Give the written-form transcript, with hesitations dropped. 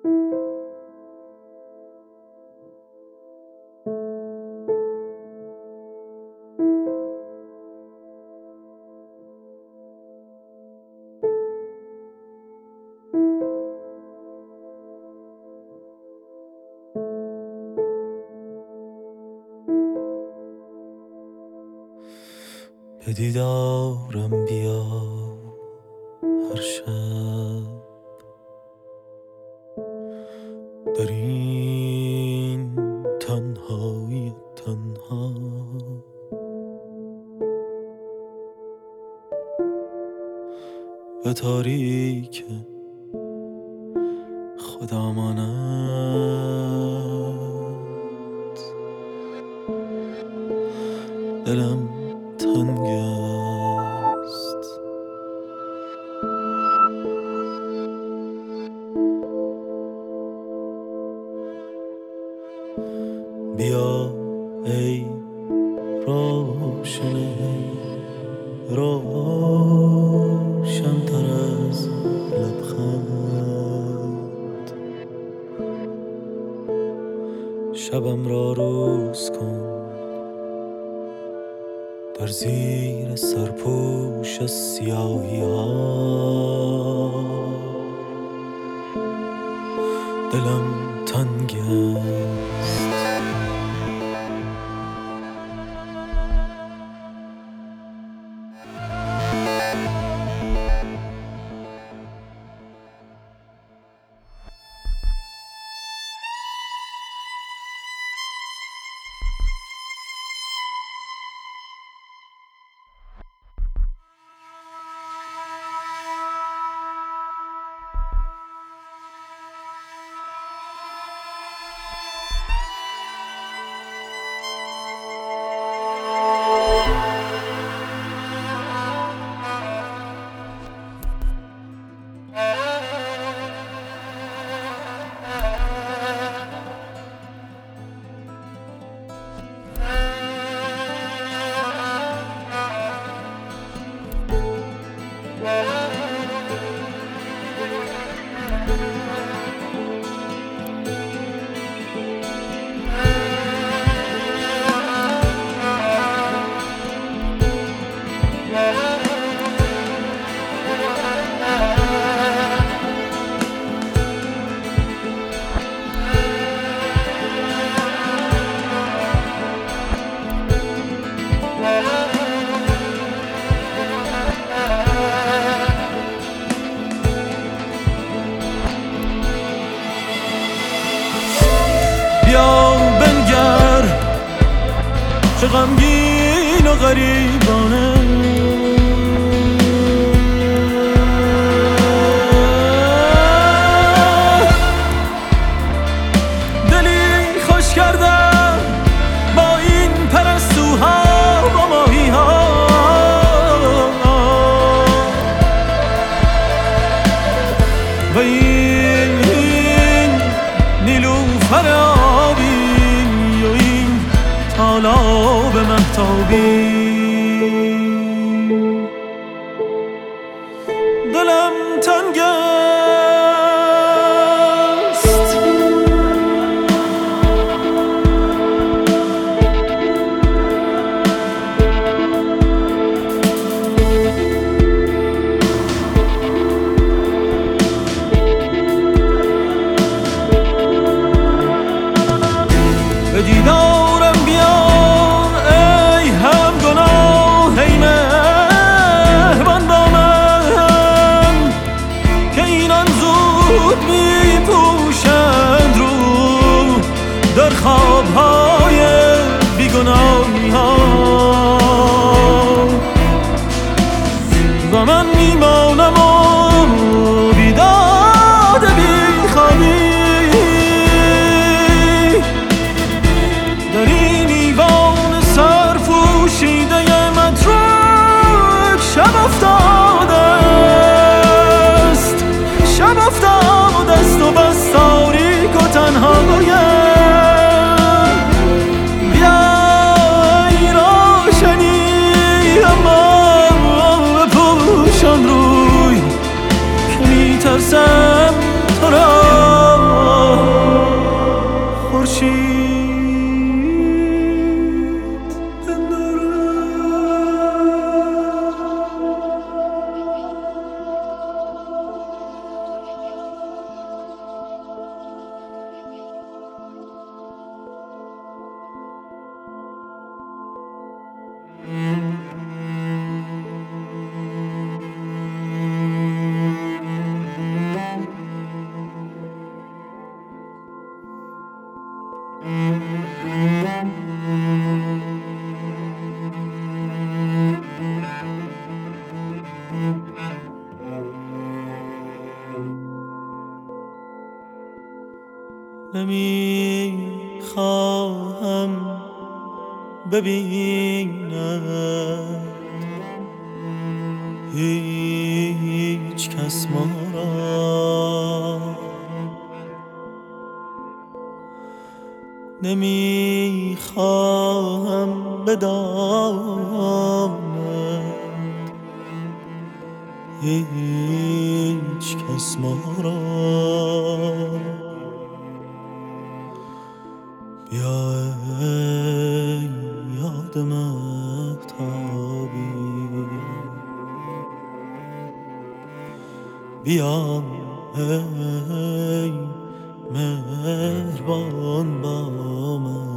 به دیدارم بیا هر شب در این تنهایی تنها، به تاریک خدامانت دلم تنگ است. بیا ای روشن روشن‌تر از لبخند، شبم را روز کن در زیر سرپوش سیاهی ها. دلم تنگ است. بیا بنگر چه غمگین و غریبانه، دلی خوش کردم با این پرستوها و ماهی ها. و این نیلوفر آبی و این تالاب مهتابی، دلم تنگ است. به دیدارم بیا ای هم گناه، ای مهربان با من که اینان زود می پوشند رو در خوابهای بیگناهی ها. و من میمانم و بیداد بیخوابی در این ایوان سرپوشیده متروک. شب افتاده است، شب افتاده است و بس تاریک و تنهایم. بیا ای روشنی اما بپوشان روی که میترسم تو را نمیخواهم ببینم هیچ کس ما را، نمیخواهم بداند هیچ کس ما را. بیا ای یاد مهتابی، بیا ای مهربان با من.